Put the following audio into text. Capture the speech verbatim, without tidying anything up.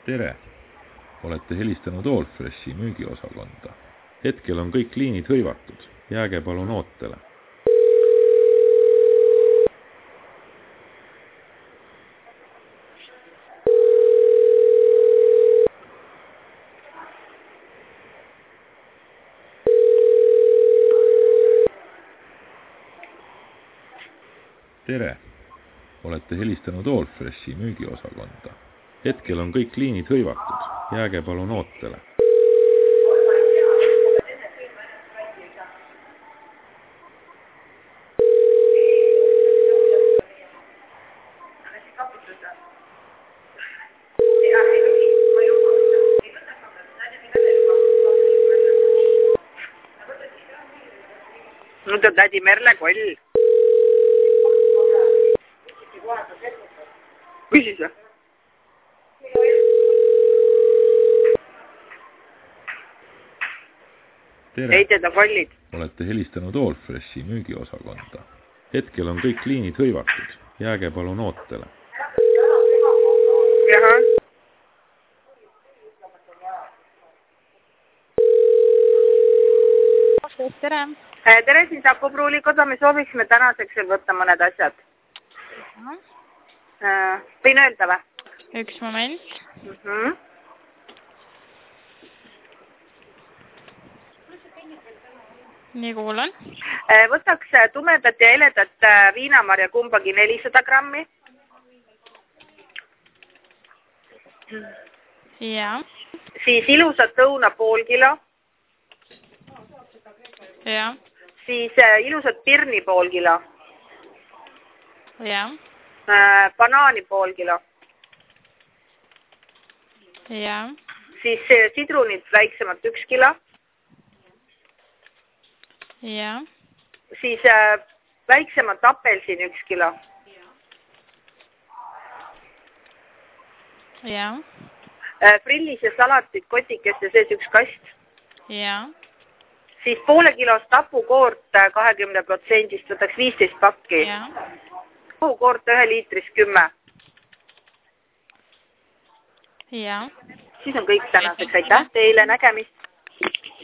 Tere! Olete helistanud Allfreshi müügiosakonda. Hetkel on kõik liinid hõivatud. Jääge palun ootele. Tere! Olete helistanud Allfreshi müügiosakonda. Hetkel on kõik liinid hõivatud. Jääge palun ootele. Nüüd on tädi Merle koll. Küsis või? Tere! Ei teda kollid. Olete helistanud Allfreshi müügiosakonda. Hetkel on kõik liinid hõivatud. Jääge palun ootele. Jaha. Tere! Tere, siin Saku Pruulikoda. Me sooviksime tänaseks veel võtta mõned asjad. Võin öelda või? Üks moment. Mm -hmm. Nii kuulan. Võtaks tumedat ja heledat viinamarja kumbagi nelisada grammi. Ja. Siis ilusat õuna pool kilo. Ja. Siis ilusat pirni pool kilo. Ja. Banaani pool kilo. Ja. Siis sidrunid väiksemalt üks kilo. Ja. Siis väiksemalt apelsin üks kilo. Ja. Frillis ja salatid kotikeste sees üks kast. Ja. Siis poole kilost tapukoort kahekümne protsendist võtaks viisteist pakki. Ja. Tapukoort ühe liitris kümme. Ja. Siis on kõik tänaseks. Aitäh teile, nägemist!